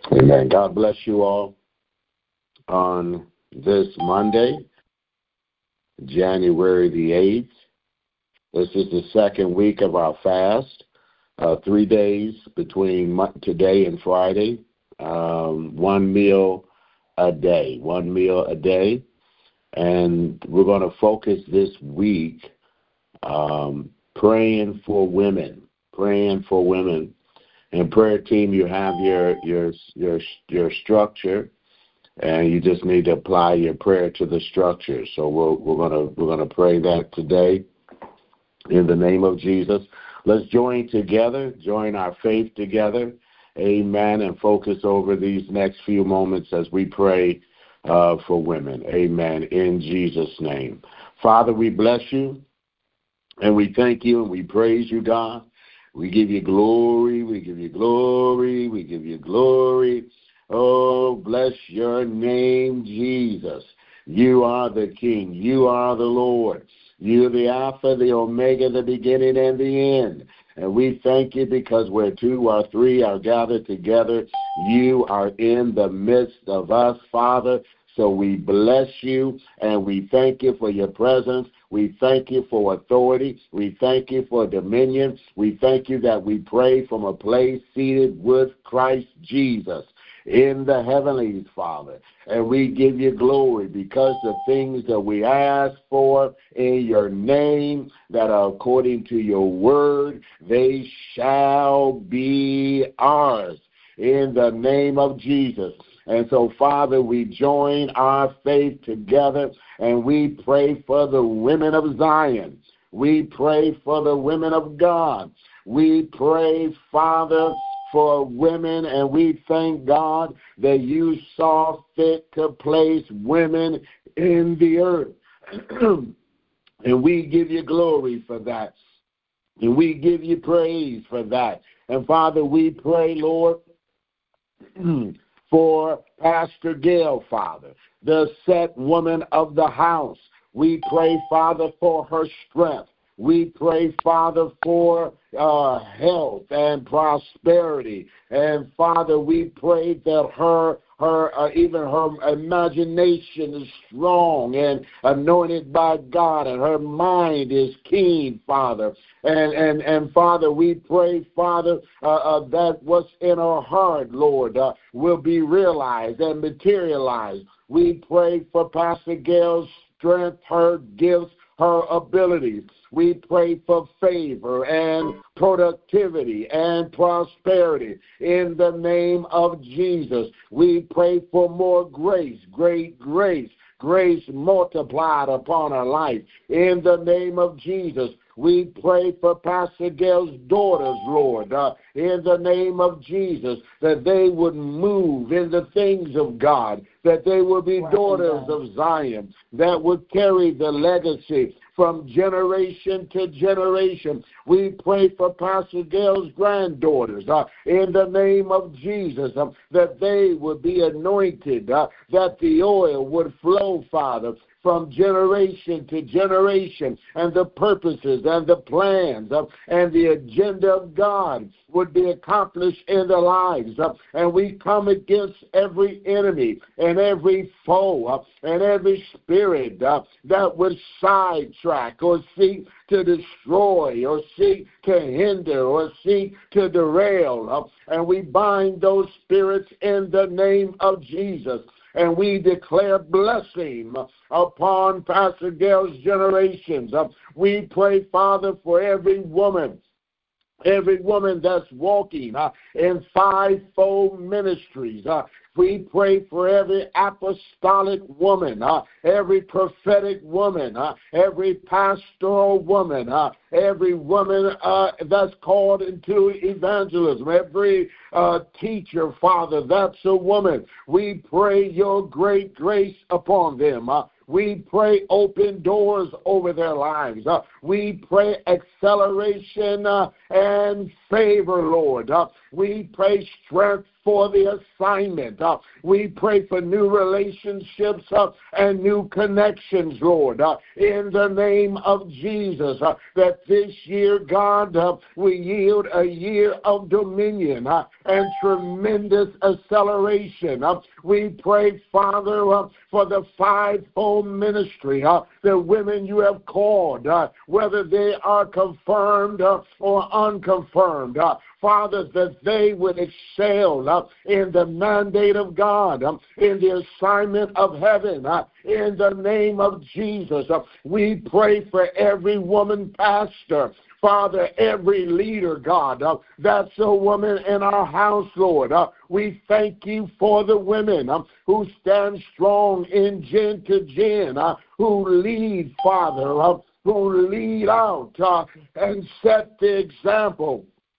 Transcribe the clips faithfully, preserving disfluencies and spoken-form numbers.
Amen. God bless you all on this Monday, January the eighth. This is the second week of our fast, uh, three days between today and Friday, um, one meal a day, one meal a day. And we're going to focus this week um, praying for women, praying for women. And prayer team, you have your your your your structure, and you just need to apply your prayer to the structure. So we're we're gonna we're gonna pray that today in the name of Jesus. Let's join together, join our faith together, Amen, and focus over these next few moments as we pray uh, for women, Amen. In Jesus' name, Father, we bless you, and we thank you, and we praise you, God. We give you glory, we give you glory, we give you glory. Oh, bless your name, Jesus. You are the King. You are the Lord. You're the Alpha, the Omega, the beginning and the end. And we thank you because where two or three are gathered together, you are in the midst of us, Father. So we bless you, and we thank you for your presence. We thank you for authority. We thank you for dominion. We thank you that we pray from a place seated with Christ Jesus in the heavenlies, Father. And we give you glory because the things that we ask for in your name that are according to your word, they shall be ours in the name of Jesus. And so, Father, we join our faith together, and we pray for the women of Zion. We pray for the women of God. We pray, Father, for women, and we thank God that you saw fit to place women in the earth. And we give you glory for that. And we give you praise for that. And, Father, we pray, Lord, for Pastor Gail, Father, the set woman of the house. We pray, Father, for her strength. We pray, Father, for uh, health and prosperity. And, Father, we pray that her, her uh, even her imagination is strong and anointed by God, and her mind is keen, Father. And, and, and Father, we pray, Father, uh, uh, that what's in her heart, Lord, uh, will be realized and materialized. We pray for Pastor Gail's strength, her gifts, her abilities. We pray for favor and productivity and prosperity in the name of Jesus. We pray for more grace, great grace, grace multiplied upon our life in the name of Jesus. We pray for Pastor Gail's daughters, Lord, uh, in the name of Jesus, that they would move in the things of God, that they would be daughters of Zion, that would carry the legacy from generation to generation. We pray for Pastor Gail's granddaughters uh, in the name of Jesus, uh, that they would be anointed, uh, that the oil would flow, Father, from generation to generation, and the purposes and the plans uh, and the agenda of God would be accomplished in their lives. Uh, and we come against every enemy and every foe uh, and every spirit uh, that would sidetrack or seek to destroy or seek to hinder or seek to derail. Uh, and we bind those spirits in the name of Jesus. And we declare blessing upon Pastor Gail's generations. We pray, Father, for every woman, every woman that's walking uh, in fivefold ministries. Uh, we pray for every apostolic woman, uh, every prophetic woman, uh, every pastoral woman, uh, every woman uh, that's called into evangelism, every uh, teacher, Father, that's a woman. We pray your great grace upon them. Uh, We pray open doors over their lives. Uh, we pray acceleration uh, and favor, Lord. Uh, We pray strength for the assignment. Uh, we pray for new relationships uh, and new connections, Lord, uh, in the name of Jesus, uh, that this year, God, uh, we yield a year of dominion uh, and tremendous acceleration. Uh, we pray, Father, uh, for the fivefold ministry, uh, the women you have called, uh, whether they are confirmed uh, or unconfirmed. Uh, Father, that they would excel uh, in the mandate of God, um, in the assignment of heaven, uh, in the name of Jesus. Uh, we pray for every woman pastor, Father, every leader, God, uh, that's a woman in our house, Lord. Uh, we thank you for the women um, who stand strong in gen to gen, uh, who lead, Father, uh, who lead out uh, and set the example,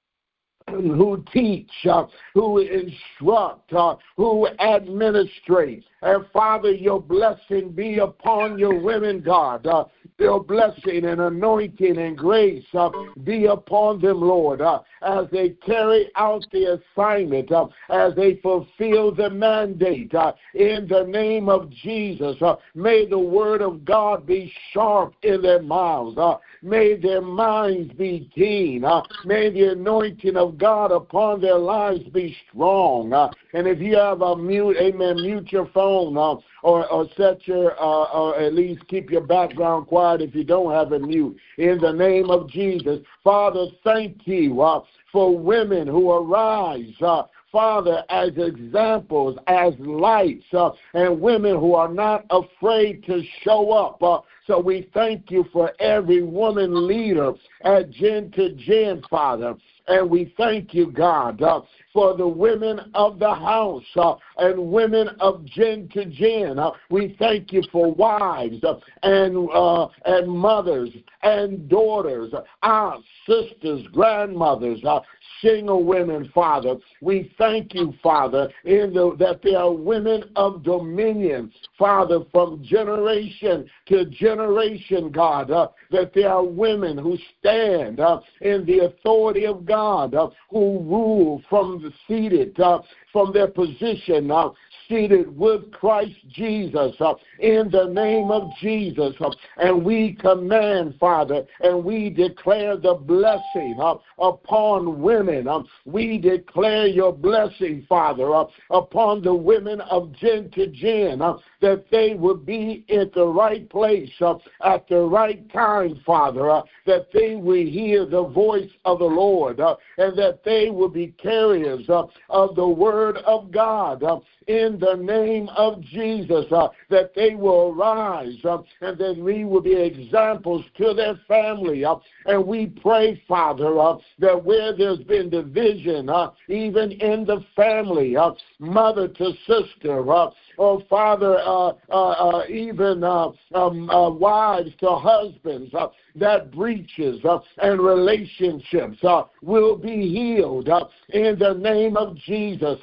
who teach, uh, who instruct, uh, who administrate. And Father, your blessing be upon your women, God. Uh, your blessing and anointing and grace uh, be upon them, Lord, uh, as they carry out the assignment, uh, as they fulfill the mandate. Uh, in the name of Jesus, uh, may the word of God be sharp in their mouths. Uh, may their minds be keen. Uh, may the anointing of God upon their lives be strong. Uh, and if you have a mute, amen, mute your phone uh, or, or set your, uh, or at least keep your background quiet if you don't have a mute. In the name of Jesus, Father, thank you uh, for women who arise, uh, Father, as examples, as lights, uh, and women who are not afraid to show up. Uh, so we thank you for every woman leader at Gen to Gen, Father. And we thank you, God, uh, for the women of the house uh, and women of Gen to Gen. Uh, we thank you for wives uh, and uh, and mothers and daughters, aunts, sisters, grandmothers, uh, single women, Father. We thank you, Father, in the, that they are women of dominion, Father, from generation to generation, God, uh, that they are women who stand uh, in the authority of God, uh, who rule from the seated, uh, from their position, uh, seated with Christ Jesus, uh, in the name of Jesus. Uh, and we command, Father, and we declare the blessing uh, upon women. Uh, we declare your blessing, Father, uh, upon the women of Gen to Gen, uh, that they would be at the right place uh, at the right time, Father, uh, that they will hear the voice of the Lord, uh, and that they will be carriers uh, of the word of God. Uh, in the name of Jesus, uh, that they will arise uh, and that we will be examples to their family. Uh, and we pray, Father, uh, that where there's been division, uh, even in the family, uh, mother to sister, uh, oh, Father, uh, uh, uh, even uh, um, uh, wives to husbands, uh, that breaches uh, and relationships uh, will be healed uh, in the name of Jesus.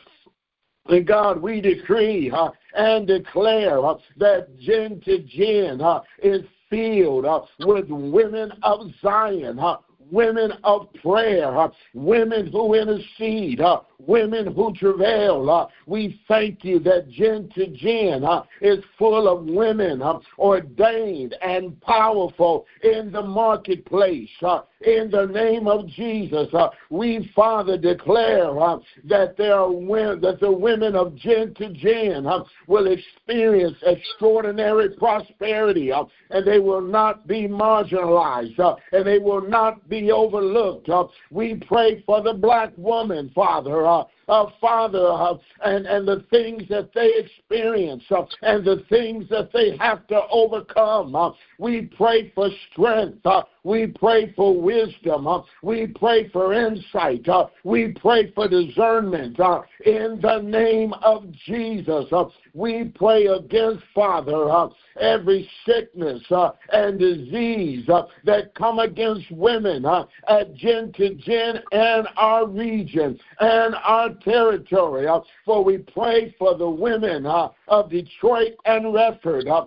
And God, we decree uh, and declare uh, that Gen to Gen uh, is filled uh, with women of Zion, uh, women of prayer, uh, women who intercede, uh, women who travail. Uh, we thank you that Gen to Gen uh, is full of women uh, ordained and powerful in the marketplace. Uh, in the name of Jesus, uh, we, Father, declare uh, that there are women, that the women of Gen to Gen uh, will experience extraordinary prosperity, uh, and they will not be marginalized, uh, and they will not be overlooked. Uh, we pray for the black woman, Father, uh, Uh, Father, uh, and, and the things that they experience uh, and the things that they have to overcome. Uh, we pray for strength. Uh, we pray for wisdom. Uh, we pray for insight. Uh, we pray for discernment. Uh, in the name of Jesus, uh, we pray against, Father, uh, every sickness uh, and disease uh, that come against women uh, at Gen to Gen and our region and our territory. Uh, for we pray for the women uh, of Detroit and Redford, uh,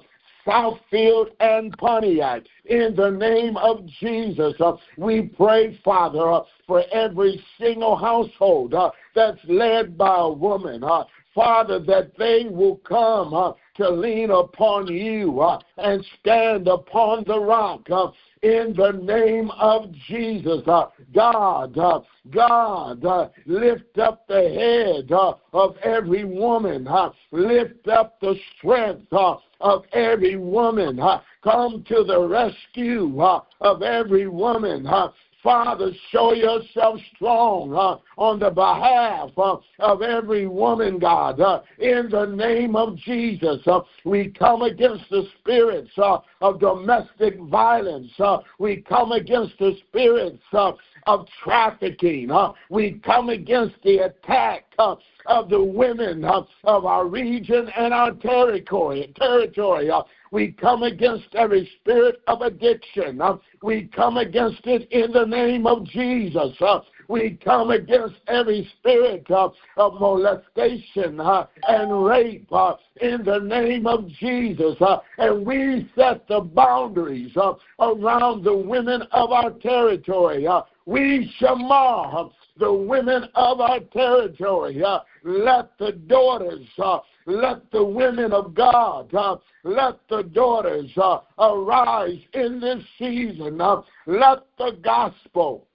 Southfield and Pontiac. In the name of Jesus, uh, we pray, Father, uh, for every single household uh, that's led by a woman. Uh, Father, that they will come uh, to lean upon you uh, and stand upon the rock. Uh, in the name of Jesus, uh, God, uh, God, uh, lift up the head uh, of every woman. Uh, lift up the strength uh, of every woman. Uh, come to the rescue uh, of every woman. Uh, Father, show yourself strong uh, on the behalf uh, of every woman, God. Uh, in the name of Jesus, uh, we come against the spirits uh, of domestic violence. Uh, we come against the spirits uh, of trafficking. Uh, we come against the attack uh, of the women uh, of our region and our territory. territory. Uh, We come against every spirit of addiction. Uh, we come against it in the name of Jesus. Uh, we come against every spirit uh, of molestation uh, and rape uh, in the name of Jesus. Uh, and we set the boundaries uh, around the women of our territory. Uh, we shamar the women of our territory. Uh, let the daughters, uh, let the women of God, uh, let the daughters uh, arise in this season. Uh, let the gospel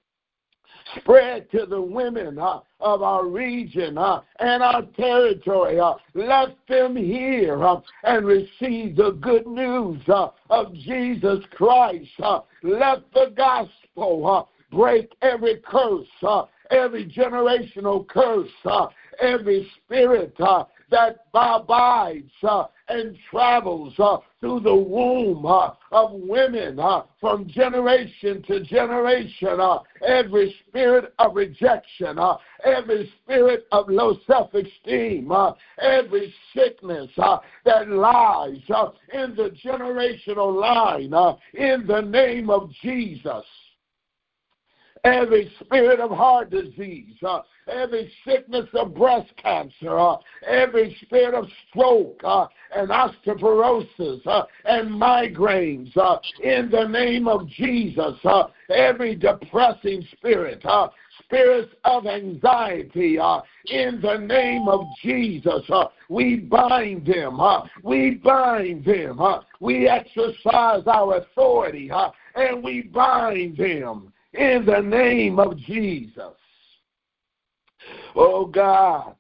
spread to the women uh, of our region uh, and our territory. Uh, let them hear uh, and receive the good news uh, of Jesus Christ. Uh, let the gospel uh, break every curse, uh, every generational curse, uh, every spirit uh, that abides uh, and travels uh, through the womb uh, of women uh, from generation to generation. Uh, every spirit of rejection, uh, every spirit of low self-esteem, uh, every sickness uh, that lies uh, in the generational line, uh, in the name of Jesus. Every spirit of heart disease, uh, every sickness of breast cancer, uh, every spirit of stroke uh, and osteoporosis uh, and migraines, uh, in the name of Jesus, uh, every depressing spirit, uh, spirits of anxiety, uh, in the name of Jesus, uh, we bind them, uh, we bind them, uh, we exercise our authority, uh, and we bind them. In the name of Jesus. Oh God,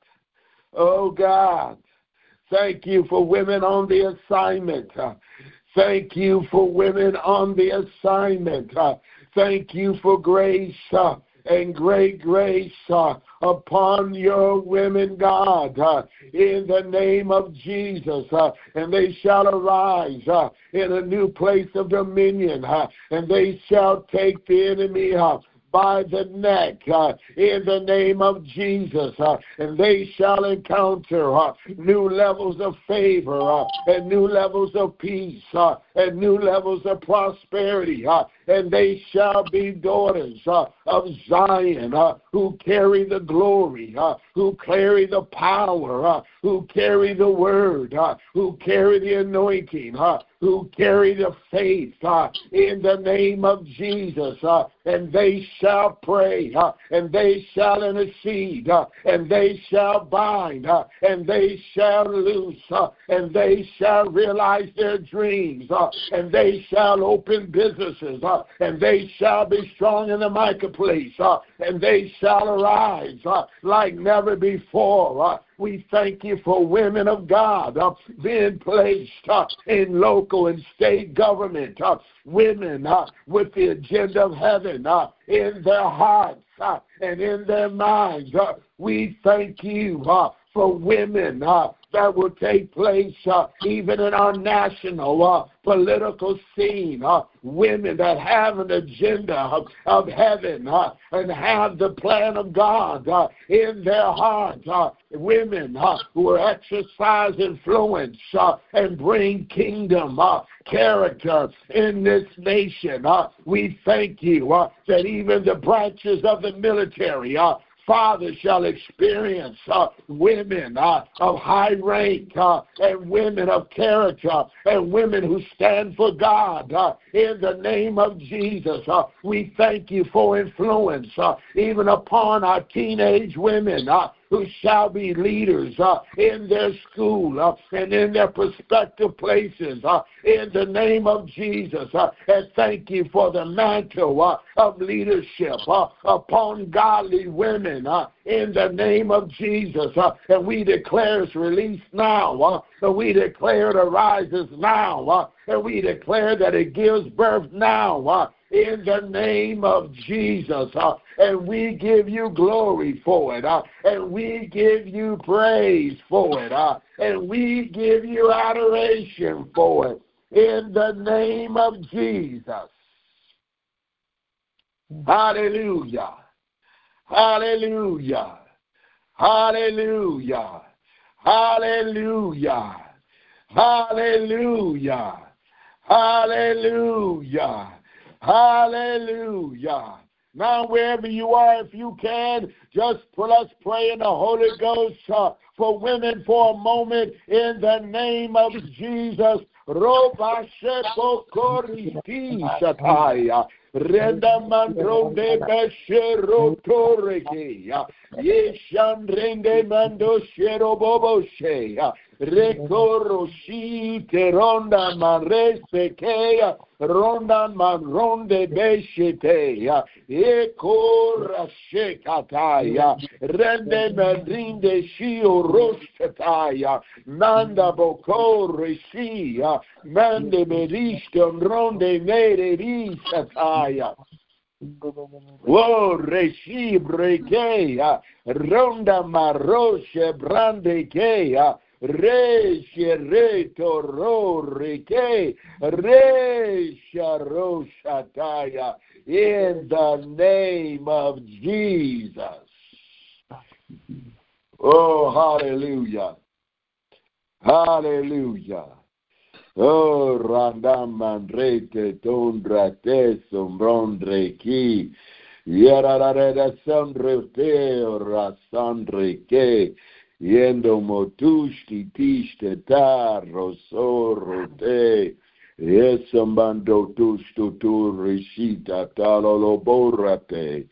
oh God, thank you for women on the assignment. Thank you for women on the assignment. Thank you for grace uh, and great grace uh, upon your women, God, uh, in the name of Jesus. Uh, and they shall arise uh, in a new place of dominion, uh, and they shall take the enemy uh, by the neck uh, in the name of Jesus. Uh, and they shall encounter uh, new levels of favor uh, and new levels of peace uh, and new levels of prosperity. Uh, and they shall be daughters uh, of Zion uh, who carry the glory, uh, who carry the power, uh, who carry the word, uh, who carry the anointing, uh, who carry the faith uh, in the name of Jesus. Uh, and they shall pray, uh, and they shall intercede, uh, and they shall bind, uh, and they shall loose, uh, and they shall realize their dreams, uh, and they shall open businesses, uh, and they shall be strong in the marketplace, uh, and they shall arise uh, like never before. Uh, we thank you for women of God uh, being placed uh, in local and state government, uh, women uh, with the agenda of heaven uh, in their hearts uh, and in their minds. Uh, we thank you uh, for women uh, that will take place uh, even in our national uh, political scene. Uh, women that have an agenda of, of heaven uh, and have the plan of God uh, in their heart. Uh, women uh, who will exercise influence uh, and bring kingdom uh, character in this nation. Uh, we thank you uh, that even the branches of the military uh, fathers shall experience uh, women uh, of high rank uh, and women of character and women who stand for God. Uh, in the name of Jesus, uh, we thank you for influence uh, even upon our teenage women uh, who shall be leaders uh, in their school uh, and in their prospective places uh, in the name of Jesus. Uh, and thank you for the mantle uh, of leadership uh, upon godly women uh, in the name of Jesus. Uh, and we declare it's released now. Uh, and we declare it arises now. Uh, and we declare that it gives birth now. Uh, in the name of Jesus. Uh, and we give you glory for it. Uh, and we give you praise for it. Uh, and we give you adoration for it. In the name of Jesus. Hallelujah. Hallelujah. Hallelujah. Hallelujah. Hallelujah. Hallelujah. Hallelujah. Now, wherever you are, if you can, just let's pray in the Holy Ghost uh, for women for a moment in the name of Jesus. Roba shepo koriti shataya. Renda mandronde beshero toreke. Yeshan rende mando shero bobo she. Rekoro shi teronda marese kea. Ronda maronde besheteya. Ekora shekataya. Rende mandrinde shio roshataya. Nanda bokore shia. Mande merishton ronde mere rishataya. Oh, reshi brekeya. Ronda maroshe brandekeya. Re shereto ro reke re sharoshataya in the name of Jesus. Oh, hallelujah. Hallelujah. Oh, randamandrete tondrate sombrondreki yararada sondrete rasandreke Yendo motushti tishte tarro sorrote. Yesambando tushtu tu rishita talolo borate.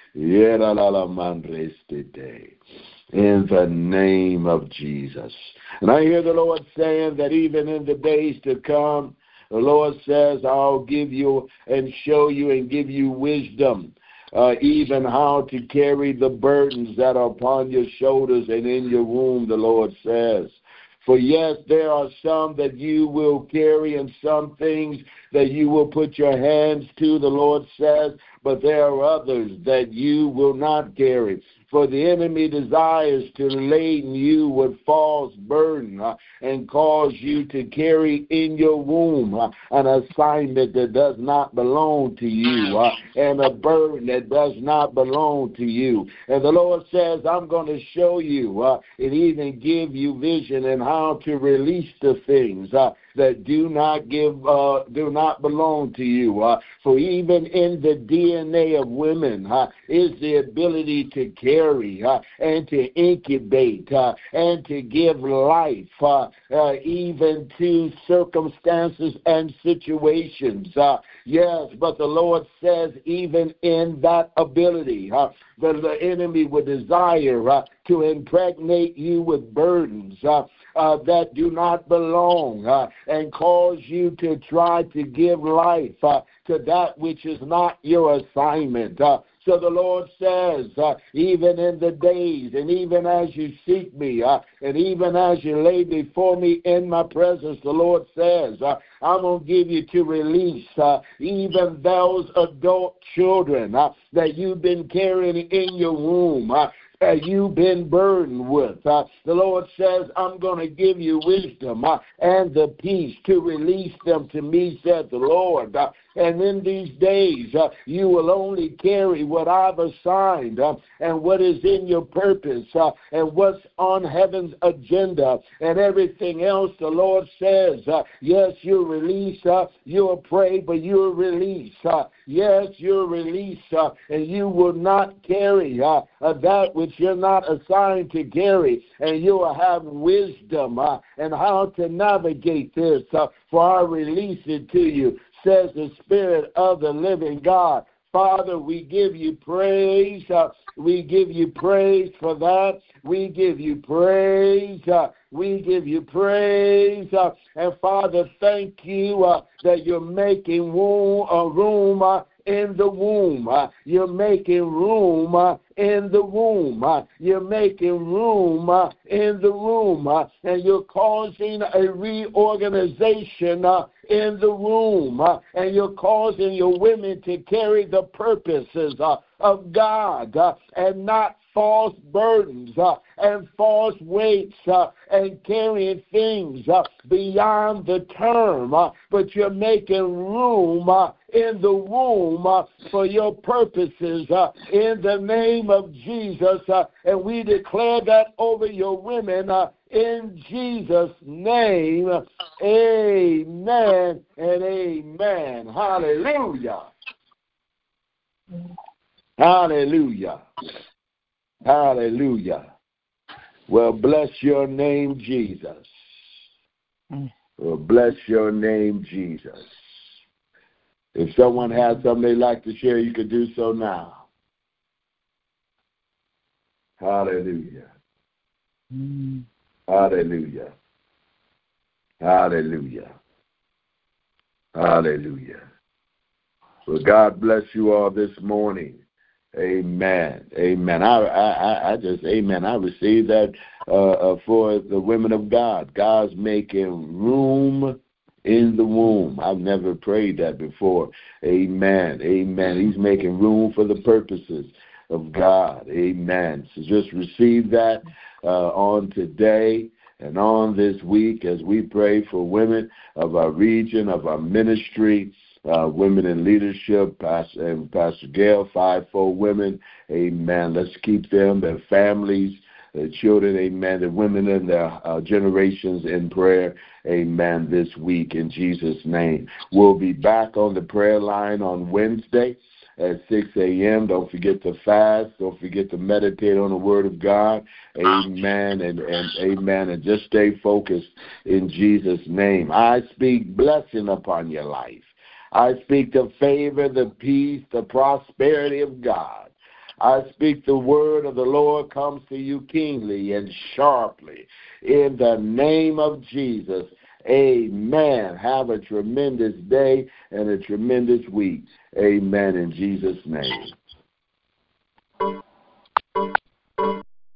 Yera la la mandrestite. In the name of Jesus. And I hear the Lord saying that even in the days to come, the Lord says, I'll give you and show you and give you wisdom. Uh, even how to carry the burdens that are upon your shoulders and in your womb, the Lord says. For yes, there are some that you will carry and some things that you will put your hands to, the Lord says, but there are others that you will not carry. For the enemy desires to laden you with false burden uh, and cause you to carry in your womb uh, an assignment that does not belong to you uh, and a burden that does not belong to you. And the Lord says, I'm going to show you uh, and even give you vision and how to release the things uh, that do not give, uh, do not belong to you. Uh, for even in the D N A of women uh, is the ability to carry uh, and to incubate uh, and to give life uh, uh, even to circumstances and situations. Uh, yes, but the Lord says even in that ability, uh, the, the enemy would desire uh, to impregnate you with burdens uh, uh, that do not belong uh, and cause you to try to give life uh, to that which is not your assignment. Uh, So the Lord says, uh, even in the days, and even as you seek me, uh, and even as you lay before me in my presence, the Lord says, uh, I'm going to give you to release uh, even those adult children uh, that you've been carrying in your womb. Uh, uh, you've been burdened with. Uh, the Lord says, I'm going to give you wisdom uh, and the peace to release them to me, said the Lord. Uh, and in these days, uh, you will only carry what I've assigned uh, and what is in your purpose uh, and what's on heaven's agenda. And everything else, the Lord says, uh, yes, you'll release, uh, you'll pray, but you'll release. Uh, yes, you'll release, uh, and you will not carry uh, uh, that which you're not assigned to carry. And you will have wisdom uh, and how to navigate this, uh, for I release it to you, says the Spirit of the living God. Father, we give you praise. Uh, we give you praise for that. We give you praise. Uh, we give you praise. Uh, and Father, thank you uh, that you're making room, uh, room uh, in the womb. Uh, you're making room uh, in the womb. Uh, you're making room uh, in the room. Uh, and you're causing a reorganization uh, in the room. Uh, and you're causing your women to carry the purposes uh, of God uh, and not false burdens uh, and false weights uh, and carrying things uh, beyond the term, uh, but you're making room uh, in the womb uh, for your purposes uh, in the name of Jesus, uh, and we declare that over your women uh, in Jesus' name. Amen and amen. Hallelujah. Hallelujah. Hallelujah. Well, bless your name, Jesus. Well, bless your name, Jesus. If someone has something they'd like to share, you can do so now. Hallelujah. Mm. Hallelujah. Hallelujah. Hallelujah. Well, God bless you all this morning. Amen. Amen. I, I, I just, amen. I received that uh, uh, for the women of God. God's making room in the womb. I've never prayed that before. Amen. Amen. He's making room for the purposes of God. Amen. So just receive that uh, on today and on this week as we pray for women of our region, of our ministry. Uh, women in leadership, Pastor, and Pastor Gail, fivefold women, amen. Let's keep them, their families, their children, amen, the women in their uh, generations in prayer, amen, this week in Jesus' name. We'll be back on the prayer line on Wednesday at six a.m. Don't forget to fast. Don't forget to meditate on the Word of God, amen, and, and amen, and just stay focused in Jesus' name. I speak blessing upon your life. I speak the favor, the peace, the prosperity of God. I speak the word of the Lord comes to you keenly and sharply. In the name of Jesus, amen. Have a tremendous day and a tremendous week. Amen in Jesus' name.